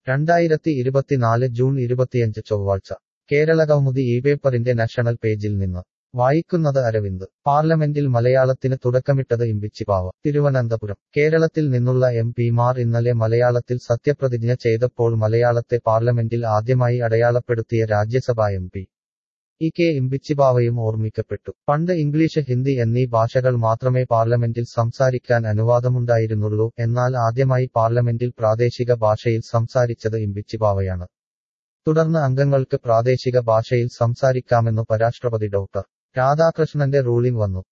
2024 June 25 ചൊവ്വാഴ്ച Keralakaumudi ഇപേപ്പറിന്റെ national പേജിൽ നിന്ന് വായിക്കുന്നത് അരവിന്ദ് പാർലമെന്റിൽ മലയാളത്തിന് തുടക്കമിട്ടത് ഇമ്പിച്ചിപാവ തിരുവനന്തപുരം കേരളത്തിൽ നിന്നുള്ള എം.പിമാർ ഇന്നലെ മലയാളത്തിൽ സത്യപ്രതിജ്ഞ ചെയ്തപ്പോൾ മലയാളത്തെ പാർലമെന്റിൽ ആദ്യമായി അടയാളപ്പെടുത്തിയ രാജ്യസഭാ എം.പി. കെ ഇമ്പിച്ചിപാവയും ഓർമ്മിക്കപ്പെട്ടു. പണ്ട് ഇംഗ്ലീഷ് ഹിന്ദി എന്നീ ഭാഷകൾ മാത്രമേ പാർലമെന്റിൽ സംസാരിക്കാൻ അനുവാദമുണ്ടായിരുന്നുള്ളൂ. എന്നാൽ ആദ്യമായി പാർലമെന്റിൽ പ്രാദേശിക ഭാഷയിൽ സംസാരിച്ചത് ഇമ്പിച്ചിപാവയാണ്. തുടർന്ന് അംഗങ്ങൾക്ക് പ്രാദേശിക ഭാഷയിൽ സംസാരിക്കാമെന്നു ഉപരാഷ്ട്രപതി ഡോക്ടർ രാധാകൃഷ്ണന്റെ റൂളിംഗ് വന്നു.